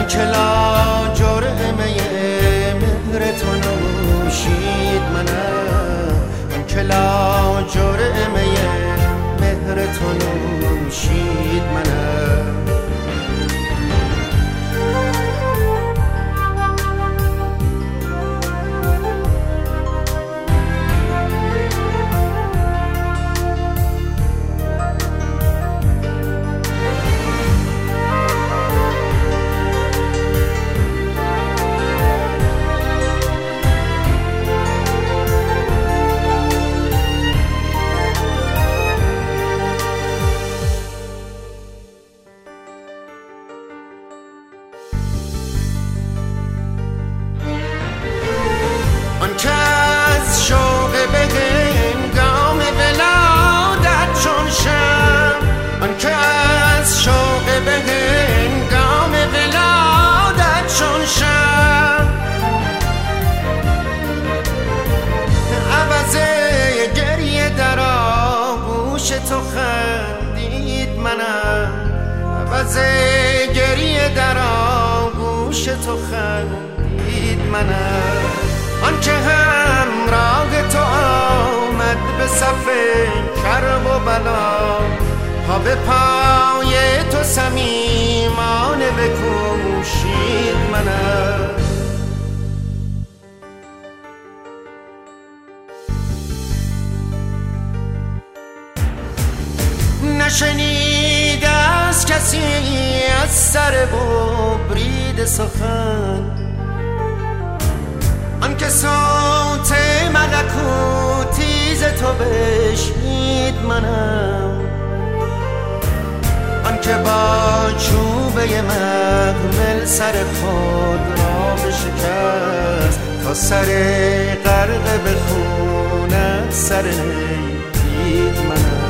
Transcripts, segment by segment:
که لا جرمه مهر تو نوشید منم، آن که لا جرمه مهر تو نوشید منم. تو خندید منم، عوض گریه در آغوش تو خندید منم. آن که همراه تو آمد به صف کرب و بلا، پا به پای تو صمیمانه بکوشید منم. نشنیده از کسی از سر برید سخن، آن که صوت ملکوتی ز تو بشنید منم، آن که با چوبه محمل سر خود را بشکست تا سر غرق به خونت سر دید منم.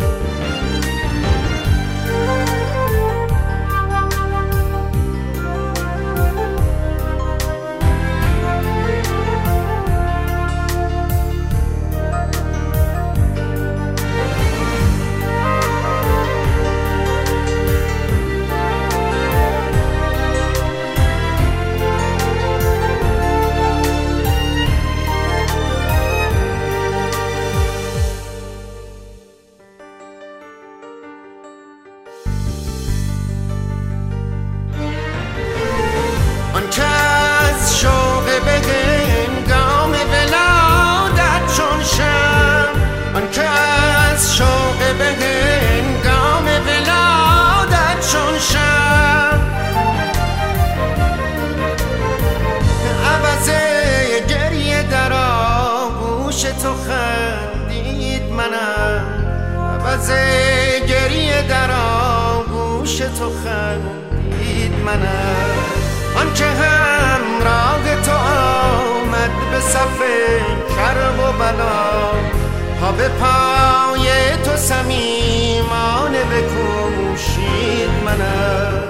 تو خندید منم، عوض گریه در آغوش تو خندید منم. آن که همراه تو آمد به صف کرب و بلا، پا به پای تو صمیمانه بکوشید منم.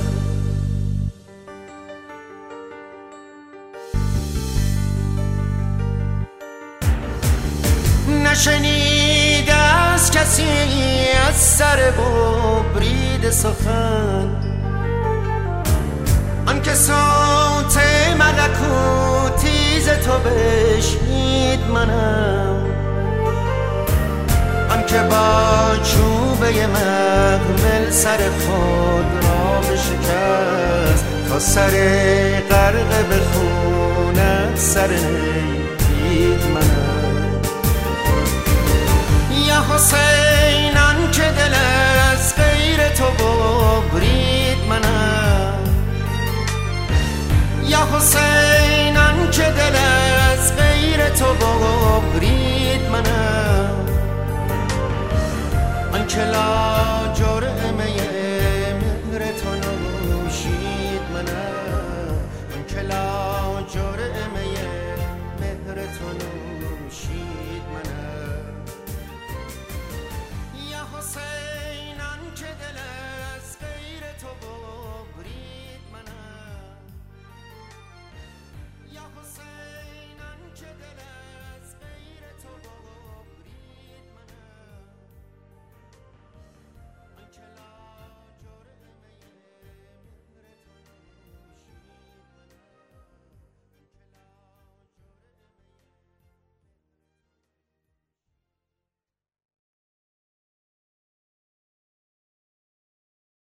نشنیده از کسی از سر برید سخن، آن که صوت ملکوتی ز تو بشنید منم، آن که با چوبه محمل سر خود را بشکست تا سر غرق به خونت سر دید منم.